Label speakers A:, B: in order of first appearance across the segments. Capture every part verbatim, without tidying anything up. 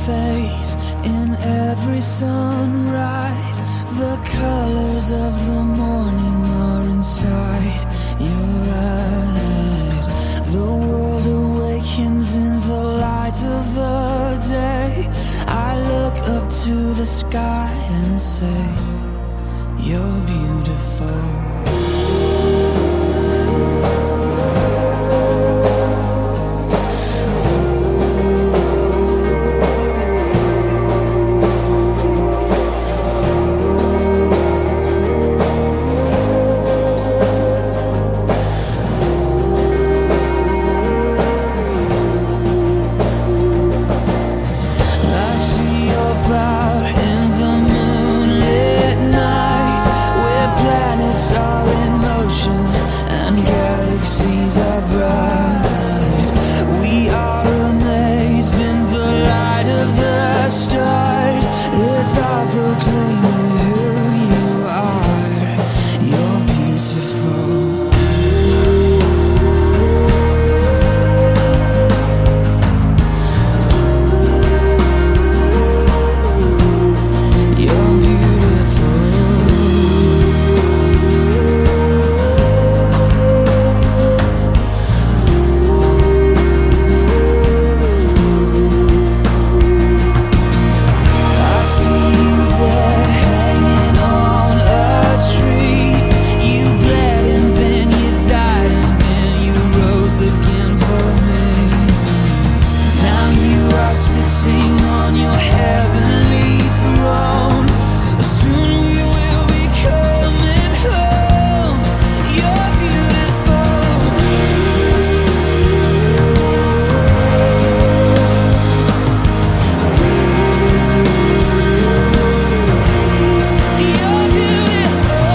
A: face in every sunrise. The colors of the morning are inside your eyes. The world awakens in the light of the day. I look up to the sky and say, you're beautiful. Proclaiming who you are, you're beautiful. You're beautiful. I see you there hanging on a tree. You bled and then you died and then you rose again for me. Now you are sitting on your heavenly throne. Soon we will be coming home. You're beautiful. You're beautiful.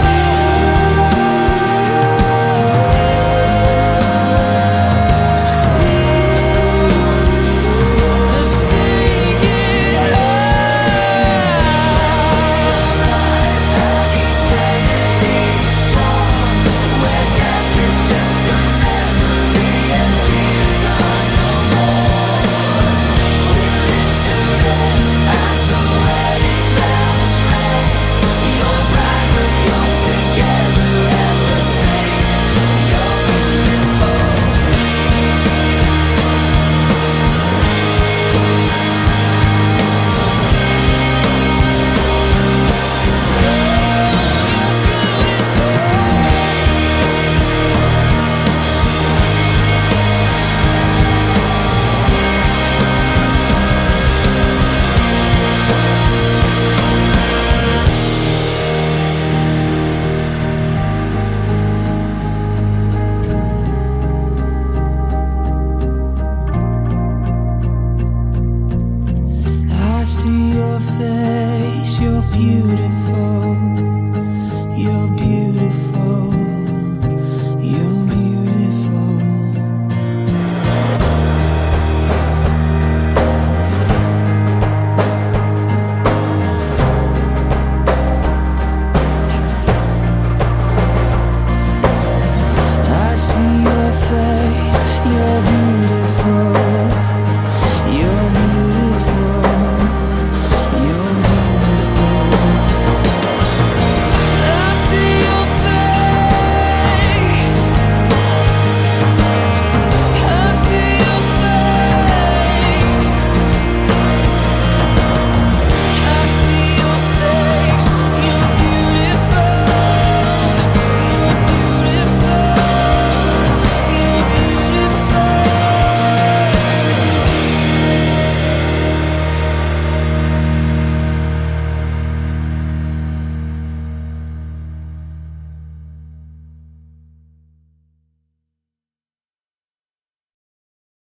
A: Let's sing it loud. Eternity's song, where death is just a memory and tears are no more. We're into it as the wedding bells ring. Your bride will come together and we'll sing. You're beautiful. I see your face, you're beautiful.